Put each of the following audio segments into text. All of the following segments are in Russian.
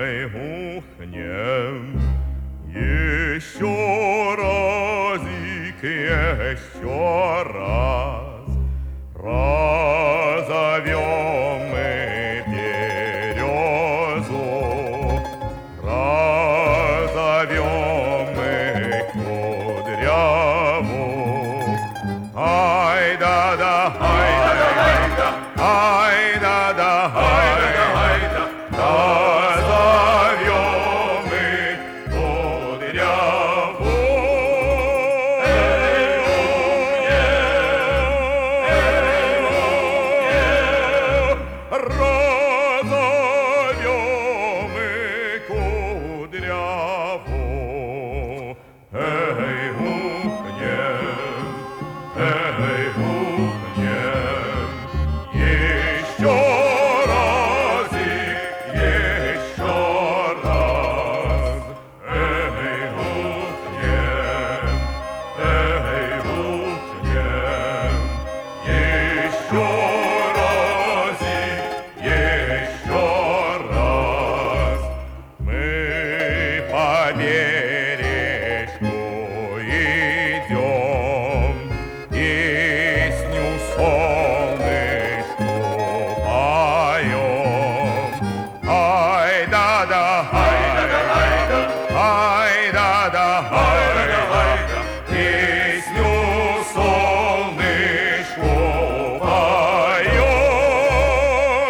Эй, ухнем еще разик, еще раз. Разовьем мы березу, разовьем мы кудряву. Ай-да-да, ай-да-да, ай-да-да, ай-да-да, разовьем мы кудряву. Разовьем мы кудряву. Эй, ухнем, эй, ухнем, еще разик, еще раз. Эй, ухнем, еще разик, еще раз. Мы по бережку идем, песню солнышку поем. Ай-да-да, ай-да-да, ай-да-да, ай-да-да, песню солнышку поем.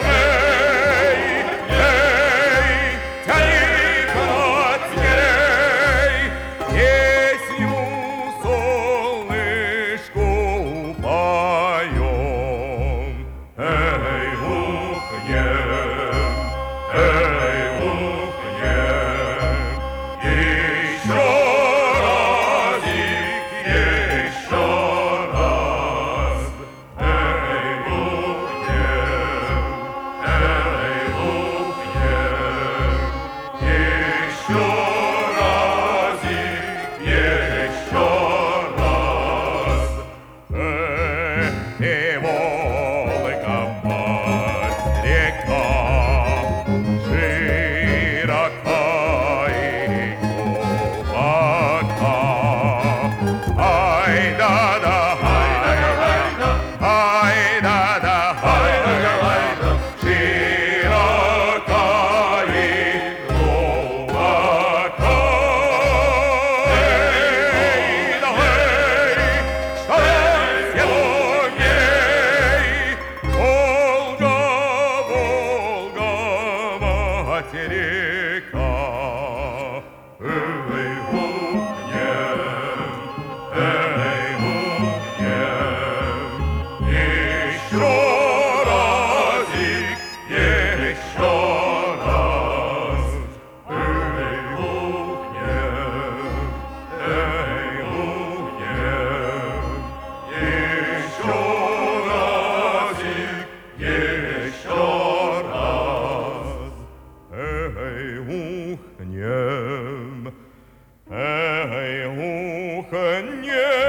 Эй, тяни-ка тей, песню солнышку поем. Эй, ухнем, еще разик, еще раз. Эй, ухнем, еще разик, еще раз. Эй, Волга, мать река, широка и глубока. Ай-да-да, ай-да-да, ай-да-да, ай-да-да, широка и глубока. Эй, да эй, что сегодня? Волга, Волга, мать река. Эй, ухнем, еще разик, еще раз. Эй, ухнем, еще разик, еще раз. Эй, ухнем, ухнем.